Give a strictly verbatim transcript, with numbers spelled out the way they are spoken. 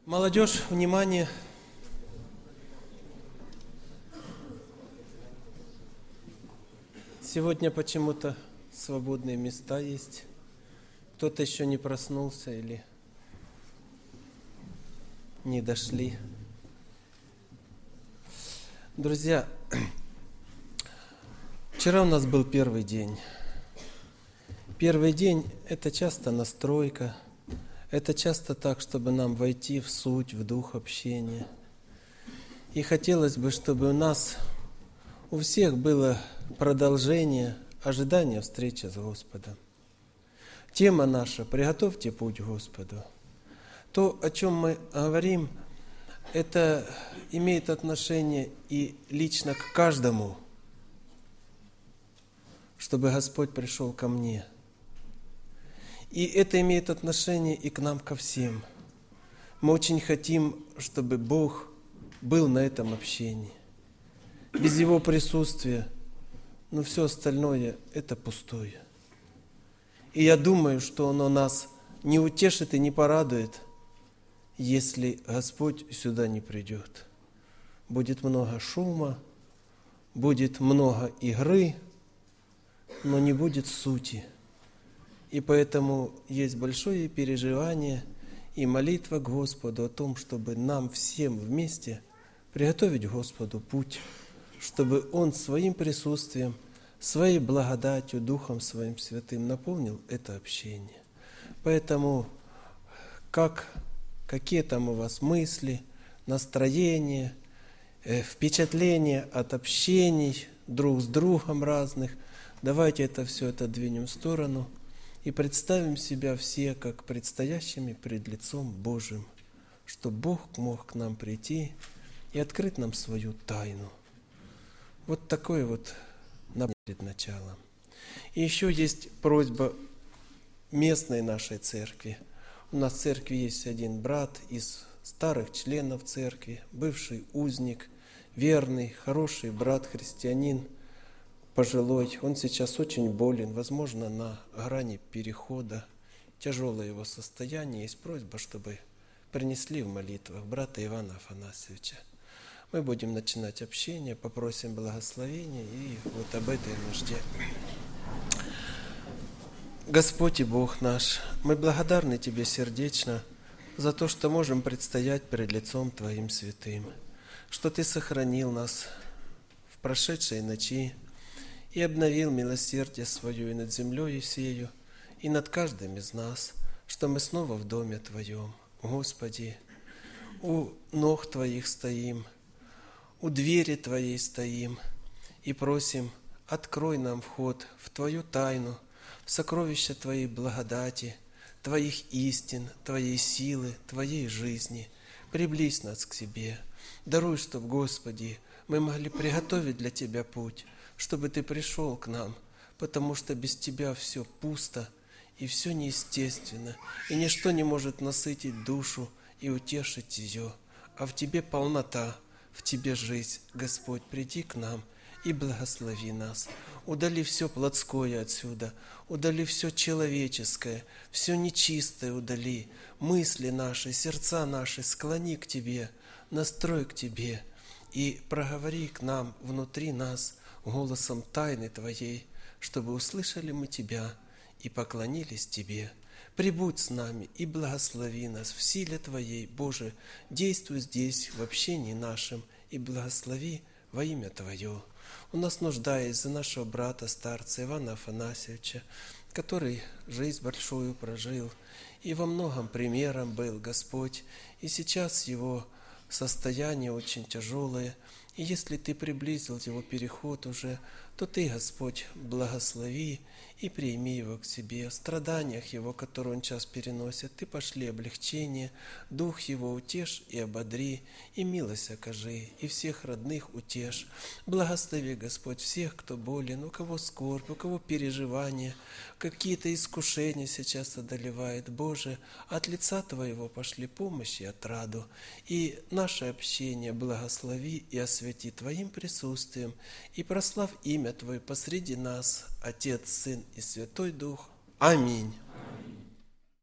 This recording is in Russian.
Молодежь, внимание! Сегодня почему-то свободные места есть. Кто-то еще не проснулся или не дошли. Друзья, вчера у нас был первый день. Первый день – это часто настройка, это часто так, чтобы нам войти в суть, в дух общения. И хотелось бы, чтобы у нас, у всех было продолжение, ожидание встречи с Господом. Тема наша – «Приготовьте путь Господу». То, о чем мы говорим, это имеет отношение и лично к каждому, чтобы Господь пришел ко мне. И это имеет отношение и к нам, ко всем. Мы очень хотим, чтобы Бог был на этом общении. Без Его присутствия, ну, все остальное – это пустое. И я думаю, что оно нас не утешит и не порадует, если Господь сюда не придет. Будет много шума, будет много игры, но не будет сути. И поэтому есть большое переживание и молитва к Господу о том, чтобы нам всем вместе приготовить Господу путь, чтобы Он своим присутствием, своей благодатью, Духом Своим Святым наполнил это общение. Поэтому, как, какие там у вас мысли, настроения, э, впечатления от общений друг с другом разных, давайте это все отодвинем в сторону и представим себя все как предстоящими пред лицом Божьим, чтобы Бог мог к нам прийти и открыть нам свою тайну. Вот такой вот перед началом. И еще есть просьба местной нашей церкви. У нас в церкви есть один брат из старых членов церкви, бывший узник, верный, хороший брат, христианин, пожилой. Он сейчас очень болен, возможно, на грани перехода. Тяжелое его состояние. Есть просьба, чтобы принесли в молитвах брата Ивана Афанасьевича. Мы будем начинать общение, попросим благословения и вот об этой нужде. Господь и Бог наш, мы благодарны Тебе сердечно за то, что можем предстоять перед лицом Твоим святым, что Ты сохранил нас в прошедшей ночи и обновил милосердие Свое и над землей сею, и над каждым из нас, что мы снова в доме Твоем. Господи, у ног Твоих стоим, у двери Твоей стоим и просим, открой нам вход в Твою тайну, в сокровища Твоей благодати, Твоих истин, Твоей силы, Твоей жизни. Приблизь нас к Себе. Даруй, чтоб, Господи, мы могли приготовить для Тебя путь, чтобы Ты пришел к нам, потому что без Тебя все пусто и все неестественно, и ничто не может насытить душу и утешить ее, а в Тебе полнота, в Тебе жизнь. Господь, приди к нам и благослови нас. Удали все плотское отсюда, удали все человеческое, все нечистое удали, мысли наши, сердца наши склони к Тебе, настрой к Тебе и проговори к нам внутри нас голосом тайны Твоей, чтобы услышали мы Тебя и поклонились Тебе. Прибудь с нами и благослови нас в силе Твоей, Боже, действуй здесь, в общении нашем, и благослови во имя Твое. У нас нужда есть за нашего брата, старца Ивана Афанасьевича, который жизнь большую прожил и во многом примером был, Господь, и сейчас его состояние очень тяжелое, и если Ты приблизил его переход уже, то Ты, Господь, благослови и прими его к себе. В страданиях его, которые он сейчас переносит, Ты пошли облегчение, дух его утешь и ободри, и милость окажи, и всех родных утешь. Благослови, Господь, всех, кто болен, у кого скорбь, у кого переживания, какие-то искушения сейчас одолевает. Боже, от лица Твоего пошли помощь и отраду, и наше общение благослови и освети Твоим присутствием, и прослав имя Твое посреди нас, Отец, Сын и Святой Дух. Аминь.